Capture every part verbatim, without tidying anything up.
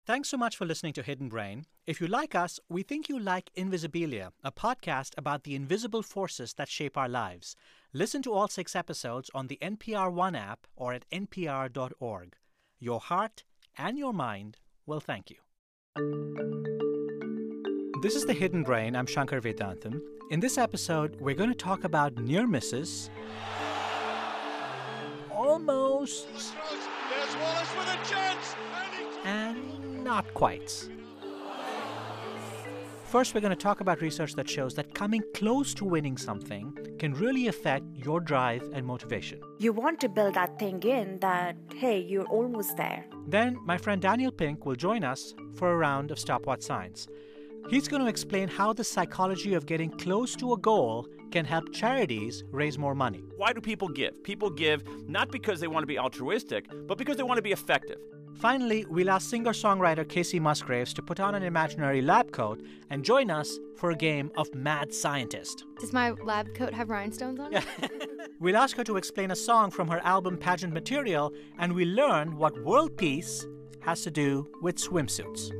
Thanks so much for listening to Hidden Brain. If you like us, we think you like Invisibilia, a podcast about the invisible forces that shape our lives. Listen to all six episodes on the N P R One app or at N P R dot org. Your heart and your mind will thank you. This is The Hidden Brain. I'm Shankar Vedantam. In this episode, we're going to talk about near misses, almost, There's Wallace with a chance, and not quite. First, we're going to talk about research that shows that coming close to winning something can really affect your drive and motivation. You want to build that thing in that, hey, you're almost there. Then, my friend Daniel Pink will join us for a round of Stopwatch Science. He's going to explain how the psychology of getting close to a goal can help charities raise more money. Why do people give? People give not because they want to be altruistic, but because they want to be effective. Finally, we'll ask singer-songwriter Casey Musgraves to put on an imaginary lab coat and join us for a game of Mad Scientist. Does my lab coat have rhinestones on it? We'll ask her to explain a song from her album Pageant Material, and we'll learn what world peace has to do with swimsuits.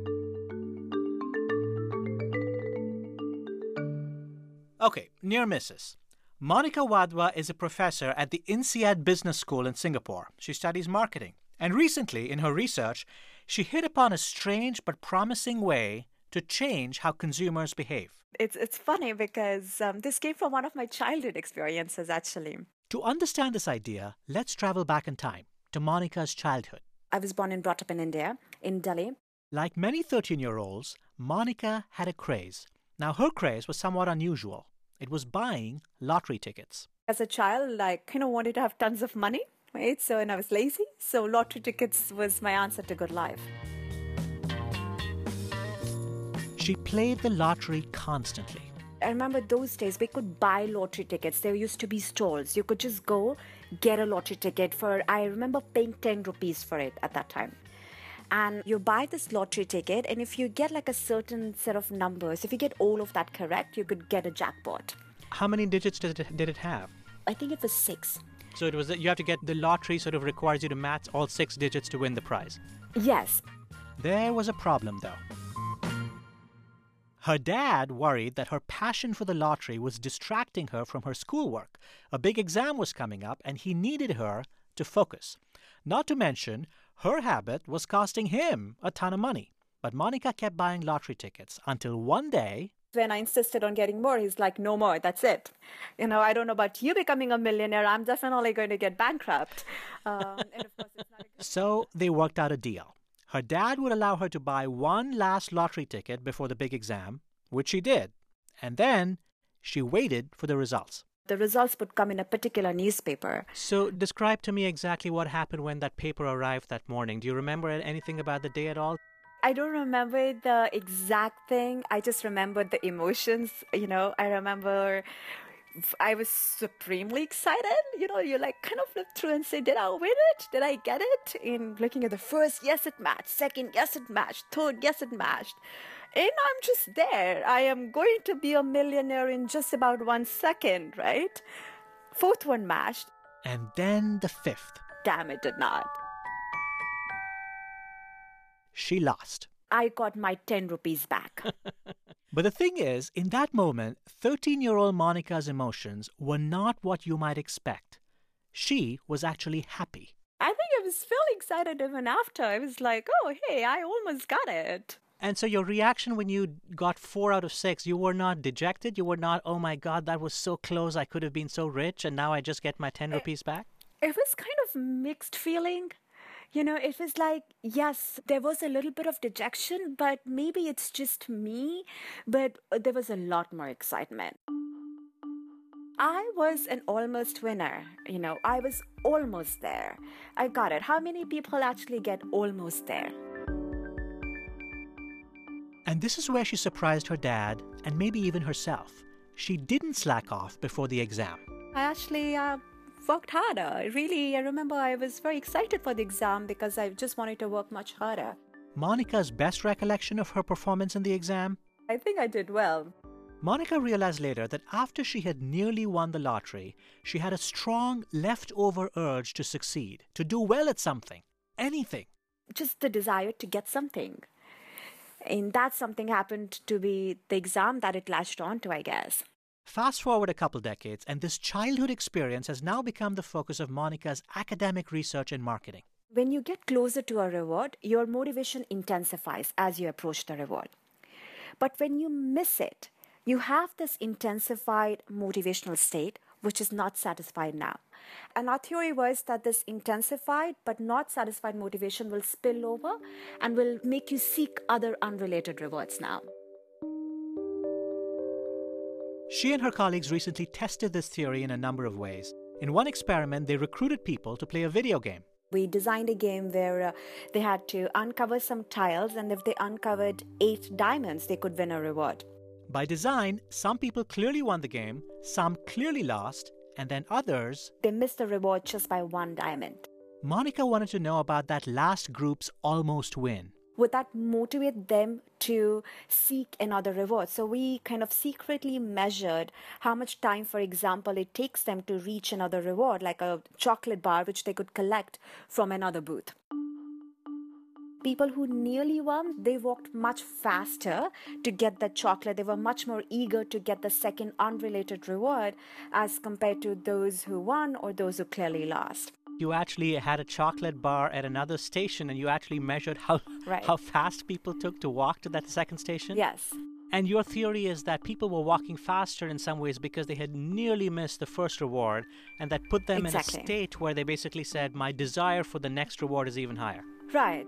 Okay, near misses. Monica Wadhwa is a professor at the INSEAD Business School in Singapore. She studies marketing. And recently, in her research, she hit upon a strange but promising way to change how consumers behave. It's it's funny because um, this came from one of my childhood experiences, actually. To understand this idea, let's travel back in time to Monica's childhood. I was born and brought up in India, in Delhi. Like many thirteen-year-olds, Monica had a craze. Now, her craze was somewhat unusual. It was buying lottery tickets. As a child, I kind of wanted to have tons of money, right? So, and I was lazy. So lottery tickets was my answer to good life. She played the lottery constantly. I remember those days we could buy lottery tickets. There used to be stalls. You could just go get a lottery ticket for, I remember paying ten rupees for it at that time. And you buy this lottery ticket, and if you get like a certain set of numbers, if you get all of that correct, you could get a jackpot. How many digits did it, did it have? I think it was six. So it was that you have to get the lottery sort of requires you to match all six digits to win the prize. Yes. There was a problem, though. Her dad worried that her passion for the lottery was distracting her from her schoolwork. A big exam was coming up, and he needed her to focus. Not to mention, her habit was costing him a ton of money. But Monica kept buying lottery tickets until one day... When I insisted on getting more, he's like, no more, that's it. You know, I don't know about you becoming a millionaire. I'm definitely going to get bankrupt. Um, and of course, it's not a good... So they worked out a deal. Her dad would allow her to buy one last lottery ticket before the big exam, which she did. And then she waited for the results. The results would come in a particular newspaper. So describe to me exactly what happened when that paper arrived that morning. Do you remember anything about the day at all? I don't remember the exact thing. I just remember the emotions. You know, I remember I was supremely excited. You know, you like kind of flip through and say, did I win it? Did I get it? In looking at the first, yes, it matched. Second, yes, it matched. Third, yes, it matched. And I'm just there. I am going to be a millionaire in just about one second, right? Fourth one matched. And then the fifth. Damn, it did not. She lost. I got my ten rupees back. But the thing is, in that moment, thirteen-year-old Monica's emotions were not what you might expect. She was actually happy. I think I was feeling excited even after. I was like, oh, hey, I almost got it. And so your reaction when you got four out of six, you were not dejected? You were not, oh my God, that was so close. I could have been so rich and now I just get my ten rupees back? It was kind of mixed feeling. You know, it was like, yes, there was a little bit of dejection, but maybe it's just me. But there was a lot more excitement. I was an almost winner. You know, I was almost there. I got it. How many people actually get almost there? And this is where she surprised her dad and maybe even herself. She didn't slack off before the exam. I actually uh, worked harder. Really, I remember I was very excited for the exam because I just wanted to work much harder. Monica's best recollection of her performance in the exam? I think I did well. Monica realized later that after she had nearly won the lottery, she had a strong leftover urge to succeed, to do well at something, anything. Just the desire to get something. And that's something happened to be the exam that it latched onto, I guess. Fast forward a couple decades, and this childhood experience has now become the focus of Monica's academic research and marketing. When you get closer to a reward, your motivation intensifies as you approach the reward. But when you miss it, you have this intensified motivational state, which is not satisfied now. And our theory was that this intensified but not satisfied motivation will spill over and will make you seek other unrelated rewards now. She and her colleagues recently tested this theory in a number of ways. In one experiment, they recruited people to play a video game. We designed a game where uh, they had to uncover some tiles, and if they uncovered eight diamonds, they could win a reward. By design, some people clearly won the game, some clearly lost, and then others... they missed the reward just by one diamond. Monica wanted to know about that last group's almost win. Would that motivate them to seek another reward? So we kind of secretly measured how much time, for example, it takes them to reach another reward, like a chocolate bar which they could collect from another booth. People who nearly won, they walked much faster to get the chocolate. They were much more eager to get the second unrelated reward as compared to those who won or those who clearly lost. You actually had a chocolate bar at another station and you actually measured how, right. how fast people took to walk to that second station? Yes. And your theory is that people were walking faster in some ways because they had nearly missed the first reward, and that put them exactly. in a state where they basically said, my desire for the next reward is even higher. Right.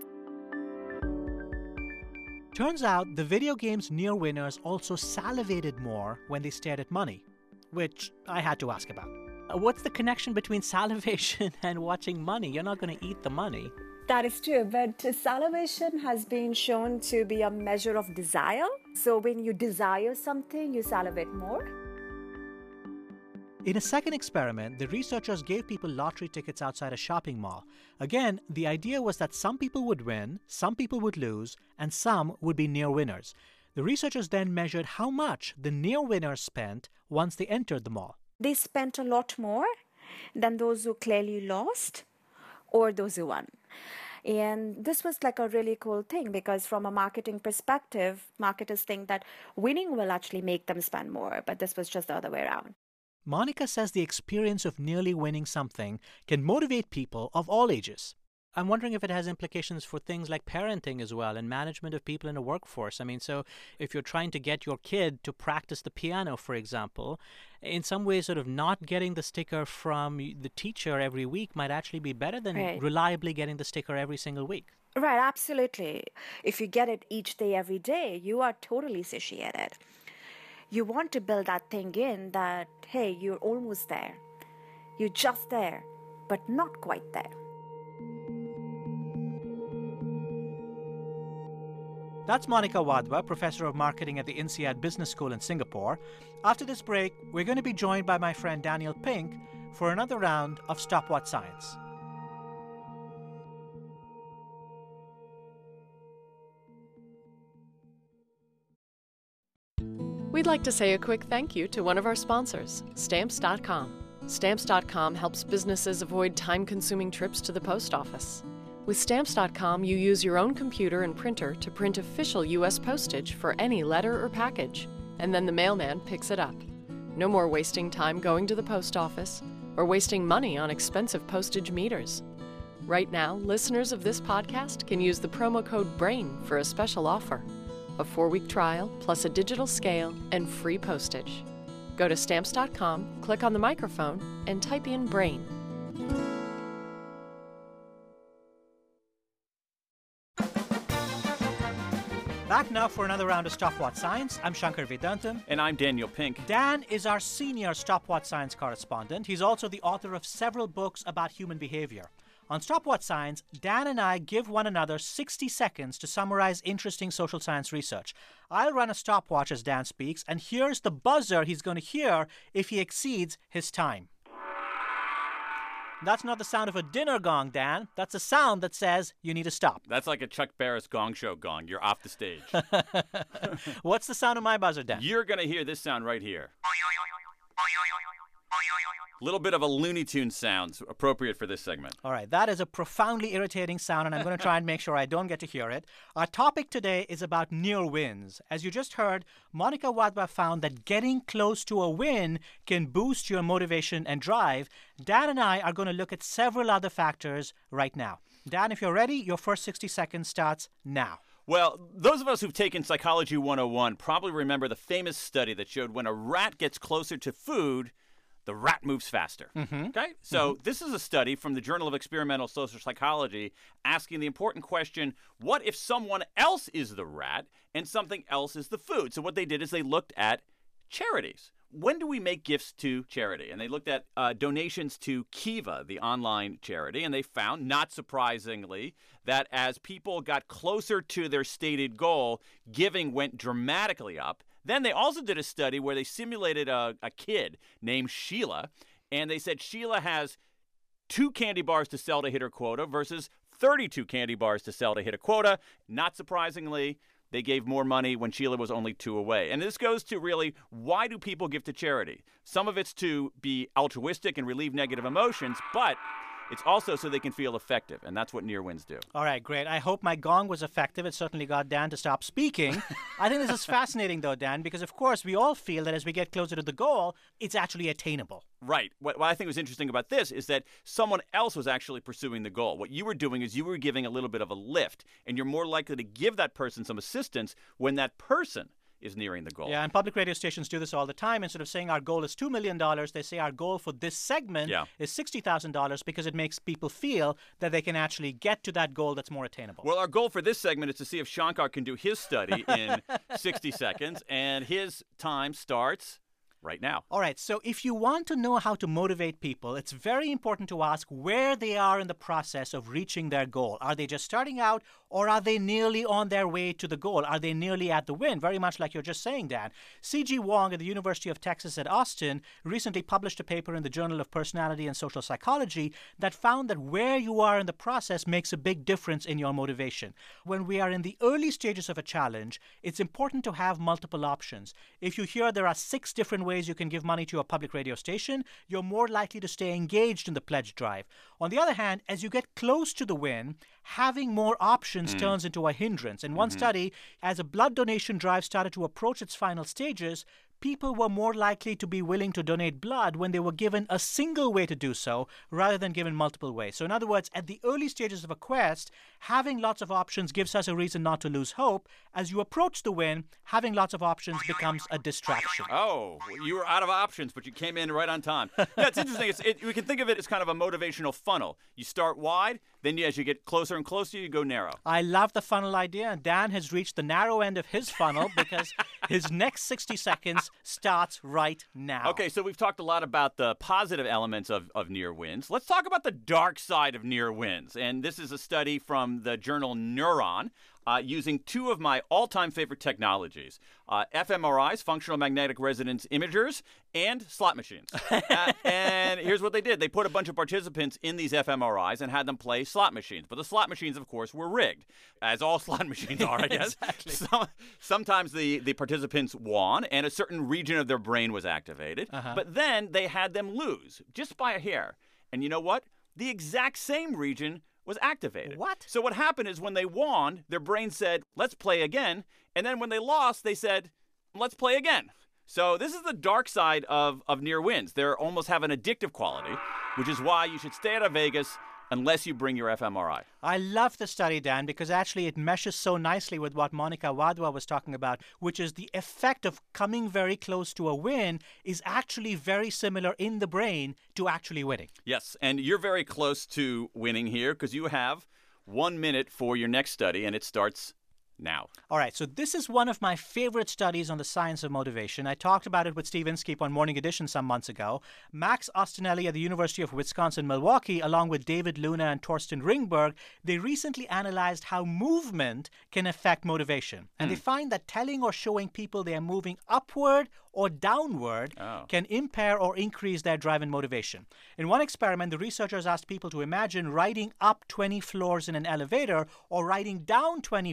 Turns out the video game's near winners also salivated more when they stared at money, which I had to ask about. What's the connection between salivation and watching money? You're not going to eat the money. That is true, but salivation has been shown to be a measure of desire. So when you desire something, you salivate more. In a second experiment, the researchers gave people lottery tickets outside a shopping mall. Again, the idea was that some people would win, some people would lose, and some would be near winners. The researchers then measured how much the near winners spent once they entered the mall. They spent a lot more than those who clearly lost or those who won. And this was like a really cool thing because from a marketing perspective, marketers think that winning will actually make them spend more, but this was just the other way around. Monica says the experience of nearly winning something can motivate people of all ages. I'm wondering if it has implications for things like parenting as well and management of people in a workforce. I mean, so if you're trying to get your kid to practice the piano, for example, in some ways sort of not getting the sticker from the teacher every week might actually be better than right. reliably getting the sticker every single week. Right, absolutely. If you get it each day, every day, you are totally satiated. You want to build that thing in that, hey, you're almost there. You're just there, but not quite there. That's Monica Wadhwa, professor of marketing at the INSEAD Business School in Singapore. After this break, we're going to be joined by my friend Daniel Pink for another round of Stop What Science. We'd like to say a quick thank you to one of our sponsors, Stamps dot com. Stamps dot com helps businesses avoid time-consuming trips to the post office. With Stamps dot com, you use your own computer and printer to print official U S postage for any letter or package, and then the mailman picks it up. No more wasting time going to the post office or wasting money on expensive postage meters. Right now, listeners of this podcast can use the promo code BRAIN for a special offer. A four-week trial, plus a digital scale, and free postage. Go to Stamps dot com, click on the microphone, and type in BRAIN. Back now for another round of Stop What Science. I'm Shankar Vedantam. And I'm Daniel Pink. Dan is our senior Stop What Science correspondent. He's also the author of several books about human behavior. On Stop What Science, Dan and I give one another sixty seconds to summarize interesting social science research. I'll run a stopwatch as Dan speaks, and here's the buzzer he's going to hear if he exceeds his time. That's not the sound of a dinner gong, Dan. That's a sound that says you need to stop. That's like a Chuck Barris gong show gong. You're off the stage. What's the sound of my buzzer, Dan? You're going to hear this sound right here. A little bit of a Looney Tunes sound appropriate for this segment. All right, that is a profoundly irritating sound, and I'm going to try and make sure I don't get to hear it. Our topic today is about near wins. As you just heard, Monica Wadhwa found that getting close to a win can boost your motivation and drive. Dan and I are going to look at several other factors right now. Dan, if you're ready, your first sixty seconds starts now. Well, those of us who've taken Psychology one oh one probably remember the famous study that showed when a rat gets closer to food, the rat moves faster. Mm-hmm. Okay? So mm-hmm. this is a study from the Journal of Experimental Social Psychology asking the important question, what if someone else is the rat and something else is the food? So what they did is they looked at charities. When do we make gifts to charity? And they looked at uh, donations to Kiva, the online charity, and they found, not surprisingly, that as people got closer to their stated goal, giving went dramatically up. Then they also did a study where they simulated a, a kid named Sheila, and they said Sheila has two candy bars to sell to hit her quota versus thirty-two candy bars to sell to hit a quota. Not surprisingly, they gave more money when Sheila was only two away. And this goes to really, why do people give to charity? Some of it's to be altruistic and relieve negative emotions, but it's also so they can feel effective, and that's what near wins do. All right, great. I hope my gong was effective. It certainly got Dan to stop speaking. I think this is fascinating, though, Dan, because, of course, we all feel that as we get closer to the goal, it's actually attainable. Right. What, what I think was interesting about this is that someone else was actually pursuing the goal. What you were doing is you were giving a little bit of a lift, and you're more likely to give that person some assistance when that person is nearing the goal. Yeah, and public radio stations do this all the time. Instead of saying our goal is two million dollars, they say our goal for this segment yeah. is sixty thousand dollars because it makes people feel that they can actually get to that goal that's more attainable. Well, our goal for this segment is to see if Shankar can do his study in sixty seconds, and his time starts right now. All right, so if you want to know how to motivate people, it's very important to ask where they are in the process of reaching their goal. Are they just starting out, or are they nearly on their way to the goal? Are they nearly at the win? Very much like you're just saying, Dan. C G Wong at the University of Texas at Austin recently published a paper in the Journal of Personality and Social Psychology that found that where you are in the process makes a big difference in your motivation. When we are in the early stages of a challenge, it's important to have multiple options. If you hear there are six different ways you can give money to a public radio station, you're more likely to stay engaged in the pledge drive. On the other hand, as you get close to the win, having more options mm. turns into a hindrance. In one mm-hmm. study, as a blood donation drive started to approach its final stages, people were more likely to be willing to donate blood when they were given a single way to do so rather than given multiple ways. So in other words, at the early stages of a quest, having lots of options gives us a reason not to lose hope. As you approach the win, having lots of options becomes a distraction. Oh, you were out of options, but you came in right on time. Yeah, it's interesting. It's, it, we can think of it as kind of a motivational funnel. You start wide, then you, as you get closer and closer, you go narrow. I love the funnel idea. Dan has reached the narrow end of his funnel because his next sixty seconds starts right now. Okay, so we've talked a lot about the positive elements of, of near wins. Let's talk about the dark side of near wins. And this is a study from the journal Neuron uh, using two of my all-time favorite technologies, uh, fMRIs, functional magnetic resonance imagers, and slot machines. uh, and here's what they did. They put a bunch of participants in these fMRIs and had them play slot machines. But the slot machines, of course, were rigged, as all slot machines are, I guess. Exactly. So, sometimes the, the participants won, and a certain region of their brain was activated. Uh-huh. But then they had them lose, just by a hair. And you know what? The exact same region was activated. What? So what happened is when they won, their brain said, let's play again. And then when they lost, they said, let's play again. So this is the dark side of, of near wins. They almost have an addictive quality, which is why you should stay out of Vegas unless you bring your fMRI. I love the study, Dan, because actually it meshes so nicely with what Monica Wadhwa was talking about, which is the effect of coming very close to a win is actually very similar in the brain to actually winning. Yes, and you're very close to winning here because you have one minute for your next study, and it starts now. All right, so this is one of my favorite studies on the science of motivation. I talked about it with Steve Inskeep on Morning Edition some months ago. Max Ostinelli at the University of Wisconsin-Milwaukee, along with David Luna and Torsten Ringberg, they recently analyzed how movement can affect motivation. And mm. they find that telling or showing people they are moving upward or downward oh. can impair or increase their drive and motivation. In one experiment, the researchers asked people to imagine riding up twenty floors in an elevator or riding down twenty floors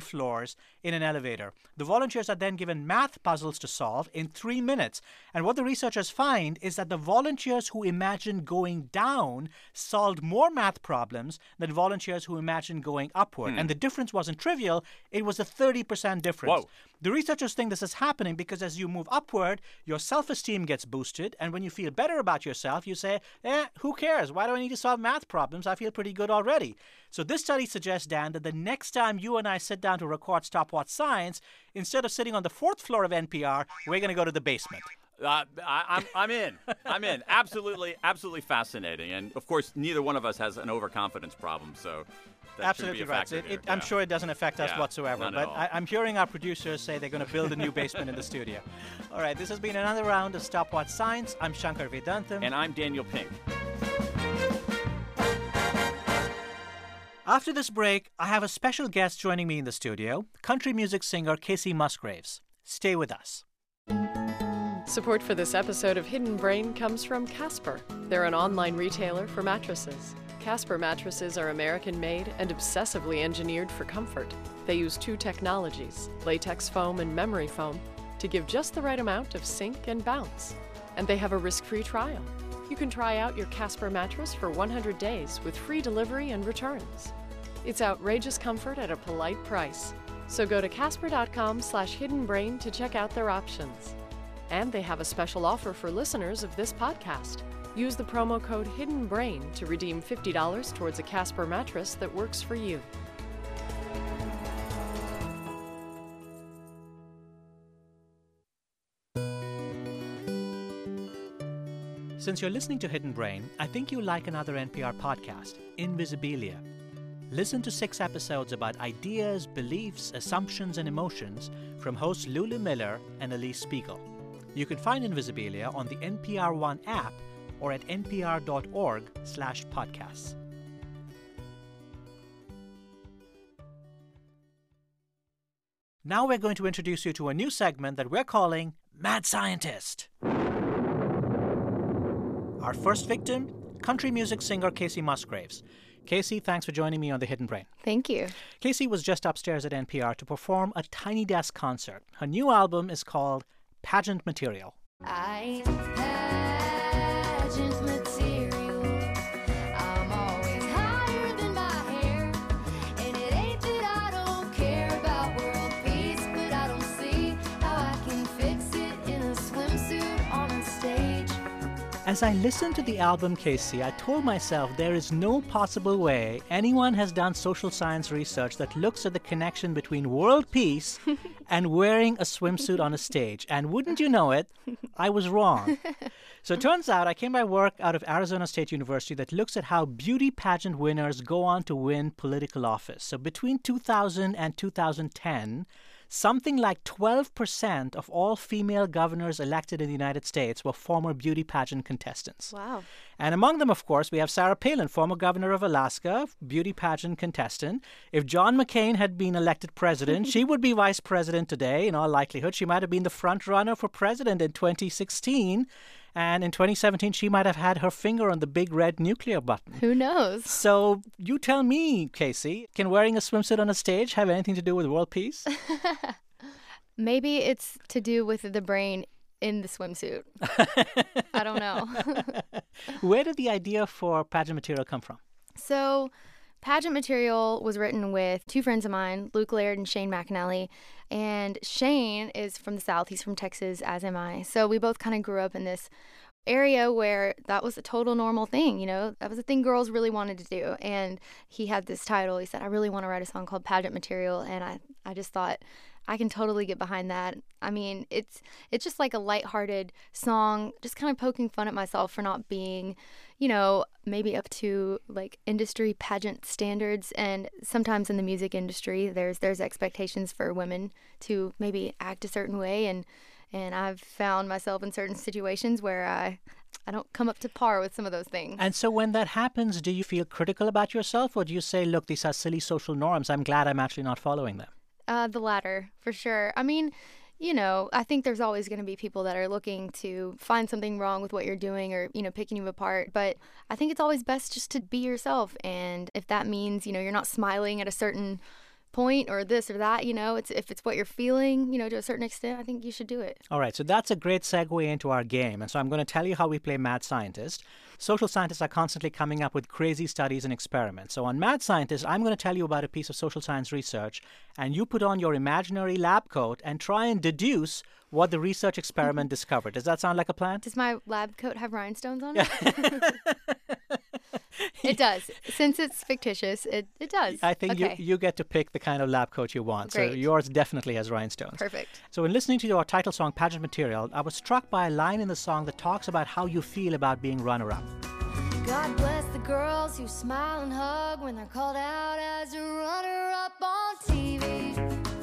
volunteers in an elevator. The volunteers are then given math puzzles to solve in three minutes. And what the researchers find is that the volunteers who imagined going down solved more math problems than volunteers who imagined going upward. Hmm. And the difference wasn't trivial. It was a thirty percent difference. Whoa. The researchers think this is happening because as you move upward, your self-esteem gets boosted. And when you feel better about yourself, you say, eh, who cares? Why do I need to solve math problems? I feel pretty good already. So this study suggests, Dan, that the next time you and I sit down to record Stopwatch Science, instead of sitting on the fourth floor of N P R, we're going to go to the basement. Uh, I, I'm, I'm in. I'm in. Absolutely, absolutely fascinating. And, of course, neither one of us has an overconfidence problem, so that absolutely shouldn't be a right. factor It, here. it, I'm yeah. sure it doesn't affect us yeah, whatsoever. none But at all. I, I'm hearing our producers say they're going to build a new basement in the studio. All right, this has been another round of Stopwatch Science. I'm Shankar Vedantam. And I'm Daniel Pink. After this break, I have a special guest joining me in the studio, country music singer Kacey Musgraves. Stay with us. Support for this episode of Hidden Brain comes from Casper. They're an online retailer for mattresses. Casper mattresses are American-made and obsessively engineered for comfort. They use two technologies, latex foam and memory foam, to give just the right amount of sink and bounce. And they have a risk-free trial. You can try out your Casper mattress for one hundred days with free delivery and returns. It's outrageous comfort at a polite price. So go to casper.com slash hiddenbrain to check out their options. And they have a special offer for listeners of this podcast. Use the promo code HiddenBrain to redeem fifty dollars towards a Casper mattress that works for you. Since you're listening to Hidden Brain, I think you'll like another N P R podcast, Invisibilia. Listen to six episodes about ideas, beliefs, assumptions, and emotions from hosts Lulu Miller and Elise Spiegel. You can find Invisibilia on the N P R One app or at npr.org slash podcasts. Now we're going to introduce you to a new segment that we're calling Mad Scientist. Our first victim, country music singer Kacey Musgraves. Kacey, thanks for joining me on The Hidden Brain. Thank you. Kacey was just upstairs at N P R to perform a Tiny Desk concert. Her new album is called Pageant Material. I pageant material. I'm always higher than my hair. And it ain't that I don't care about world peace, but I don't see how I can fix it in a swimsuit on a stage. As I listened to the album, Kacey, I told myself there is no possible way anyone has done social science research that looks at the connection between world peace and wearing a swimsuit on a stage. And wouldn't you know it, I was wrong. So it turns out I came by work out of Arizona State University that looks at how beauty pageant winners go on to win political office. So between two thousand and two thousand ten, something like twelve percent of all female governors elected in the United States were former beauty pageant contestants. Wow. And among them, of course, we have Sarah Palin, former governor of Alaska, beauty pageant contestant. If John McCain had been elected president, she would be vice president today, in all likelihood. She might have been the front runner for president in twenty sixteen. And in twenty seventeen, she might have had her finger on the big red nuclear button. Who knows? So you tell me, Kacey, can wearing a swimsuit on a stage have anything to do with world peace? Maybe it's to do with the brain in the swimsuit. I don't know. Where did the idea for pageant material come from? So, pageant material was written with two friends of mine, Luke Laird and Shane McAnally. And Shane is from the South. He's from Texas, as am I. So we both kind of grew up in this area where that was a total normal thing, you know? That was a thing girls really wanted to do. And he had this title. He said, I really want to write a song called Pageant Material. And I, I just thought, I can totally get behind that. I mean, it's it's just like a lighthearted song, just kind of poking fun at myself for not being, you know, maybe up to like industry pageant standards. And sometimes in the music industry, there's there's expectations for women to maybe act a certain way. And and I've found myself in certain situations where I I don't come up to par with some of those things. And so when that happens, do you feel critical about yourself, or do you say, look, these are silly social norms, I'm glad I'm actually not following them? Uh, the latter, for sure. I mean, you know, I think there's always going to be people that are looking to find something wrong with what you're doing or, you know, picking you apart. But I think it's always best just to be yourself. And if that means, you know, you're not smiling at a certain point or this or that, you know, it's if it's what you're feeling, you know, to a certain extent, I think you should do it. All right, so that's a great segue into our game. And so I'm going to tell you how we play Mad Scientist. Social scientists are constantly coming up with crazy studies and experiments. So on Mad Scientist, I'm going to tell you about a piece of social science research, and you put on your imaginary lab coat and try and deduce what the research experiment discovered. Does that sound like a plan? Does my lab coat have rhinestones on it? It does. Since it's fictitious, it, it does. I think okay. you, you get to pick the kind of lab coat you want. Great. So yours definitely has rhinestones. Perfect. So in listening to your title song, Pageant Material, I was struck by a line in the song that talks about how you feel about being runner-up. God bless the girls who smile and hug when they're called out as a runner-up on T V.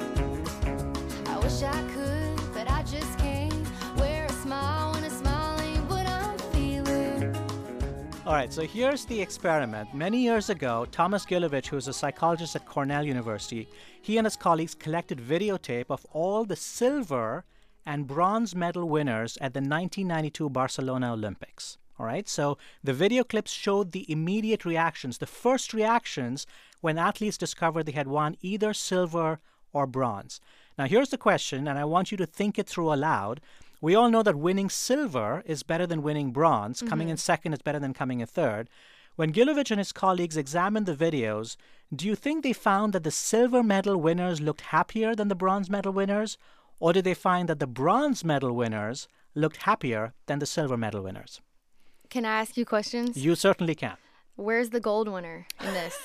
I wish I could, but I just can't wear a smile when a smile ain't what I'm feeling. All right, so here's the experiment. Many years ago, Thomas Gilovich, who's a psychologist at Cornell University, he and his colleagues collected videotape of all the silver and bronze medal winners at the nineteen ninety-two Barcelona Olympics. All right, so the video clips showed the immediate reactions, the first reactions when athletes discovered they had won either silver or bronze. Now, here's the question, and I want you to think it through aloud. We all know that winning silver is better than winning bronze. Mm-hmm. Coming in second is better than coming in third. When Gilovich and his colleagues examined the videos, do you think they found that the silver medal winners looked happier than the bronze medal winners? Or did they find that the bronze medal winners looked happier than the silver medal winners? Can I ask you questions? You certainly can. Where's the gold winner in this?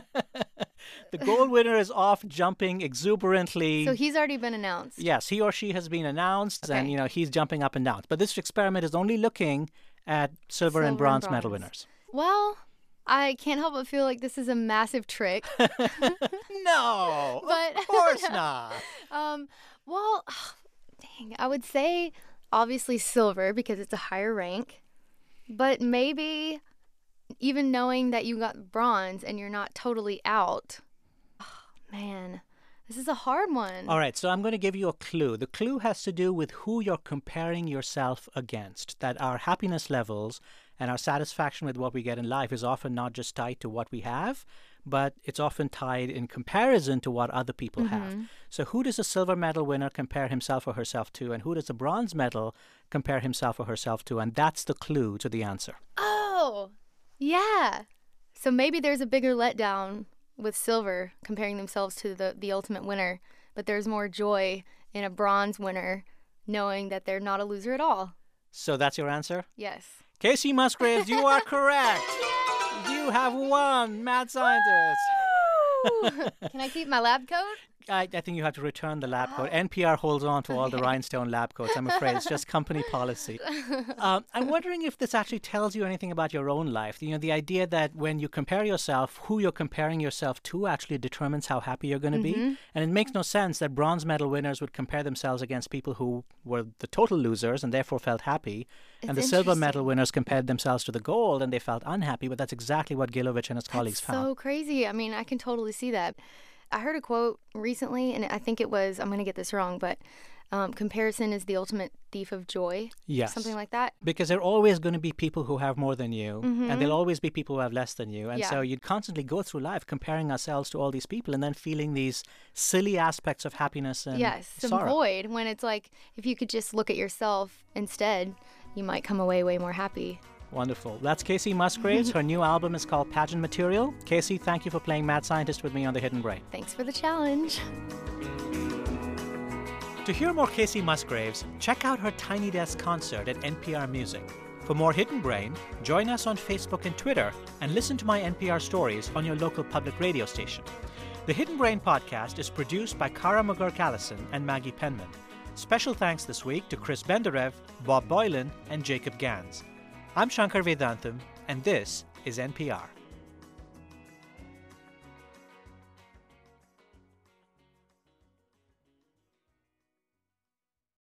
The gold winner is off jumping exuberantly. So he's already been announced. Yes, he or she has been announced, Okay. and you know he's jumping up and down. But this experiment is only looking at silver, Silver and, and bronze bronze. medal winners. Well, I can't help but feel like this is a massive trick. No, But- of course not. Um, well, dang, I would say obviously silver because it's a higher rank. But maybe even knowing that you got bronze and you're not totally out. Oh, man, this is a hard one. All right, so I'm going to give you a clue. The clue has to do with who you're comparing yourself against, that our happiness levels and our satisfaction with what we get in life is often not just tied to what we have, but it's often tied in comparison to what other people Mm-hmm. have. So who does a silver medal winner compare himself or herself to, and who does a bronze medal compare himself or herself to? And that's the clue to the answer. Oh, yeah. So maybe there's a bigger letdown with silver comparing themselves to the, the ultimate winner, but there's more joy in a bronze winner knowing that they're not a loser at all. So that's your answer? Yes. Casey Musgraves, you are correct. You have won, Mad Scientist. Ooh. Can I keep my lab coat? I, I think you have to return the lab coat. N P R holds on to all the rhinestone lab coats, I'm afraid. It's just company policy. Um, I'm wondering if this actually tells you anything about your own life. You know, the idea that when you compare yourself, who you're comparing yourself to actually determines how happy you're going to Mm-hmm. be. And it makes no sense that bronze medal winners would compare themselves against people who were the total losers and therefore felt happy. It's and the silver medal interesting. winners compared themselves to the gold and they felt unhappy. But that's exactly what Gilovich and his colleagues That's found. so crazy. I mean, I can totally see that. I heard a quote recently, and I think it was, I'm going to get this wrong, but um, comparison is the ultimate thief of joy. Yes. Something like that. Because there are always going to be people who have more than you, Mhm. and there'll always be people who have less than you. And Yeah. so you'd constantly go through life comparing ourselves to all these people and then feeling these silly aspects of happiness and Yes, some sorrow. void when it's like, if you could just look at yourself instead, you might come away way more happy. Wonderful. That's Casey Musgraves. Her new album is called Pageant Material. Casey, thank you for playing Mad Scientist with me on The Hidden Brain. Thanks for the challenge. To hear more Casey Musgraves, check out her Tiny Desk concert at N P R Music. For more Hidden Brain, join us on Facebook and Twitter and listen to my N P R stories on your local public radio station. The Hidden Brain podcast is produced by Kara McGurk-Allison and Maggie Penman. Special thanks this week to Chris Benderev, Bob Boylan, and Jacob Gans. I'm Shankar Vedantam, and this is N P R.